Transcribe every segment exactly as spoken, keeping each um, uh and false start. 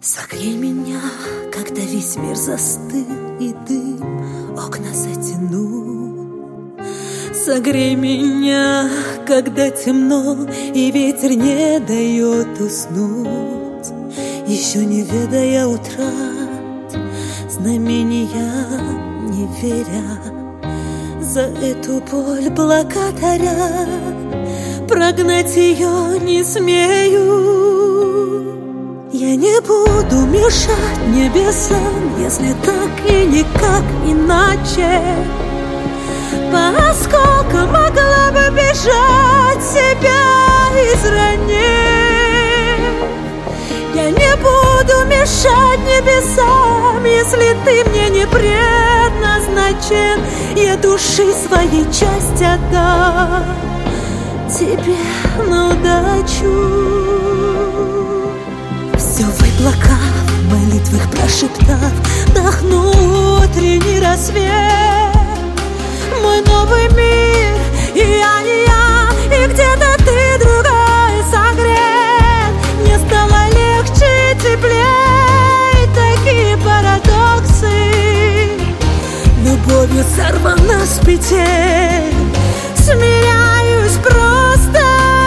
Согрей меня, когда весь мир застыл и дым окна затянул. Согрей меня, когда темно и ветер не дает уснуть. Еще не ведая утрат, знамения не веря, за эту боль благодаря, прогнать ее не смею. Я не буду мешать небесам, если так и никак иначе. По осколкам могла бы бежать, себя изранив. Я не буду мешать небесам, если ты мне не предназначен. Я души своей часть отдам тебе на удачу. Все в облаках, в молитвах прошептав, вдохну утренний рассвет. Мой новый мир, и я не я, и где-то ты другой согрет. Мне стало легче и теплее, такие парадоксы. Любовью сорвана с петель, смиряюсь просто.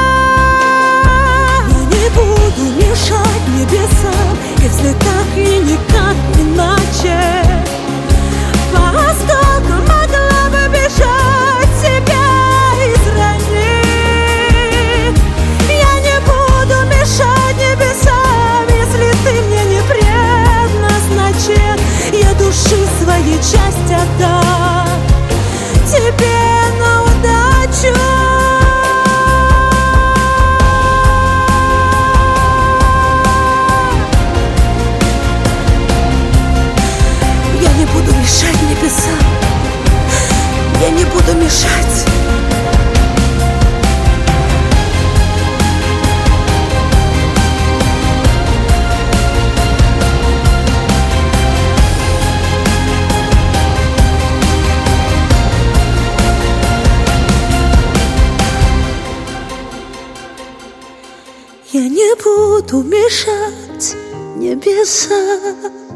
Я не буду мешать небесам, если так и никак иначе. По осколкам могла бы бежать, себя изранив. Я не буду мешать небесам, если ты мне не предназначен. Я души своей часть отдам тебе на удачу. Мешать небесам, я не буду мешать. Я не буду мешать небесам.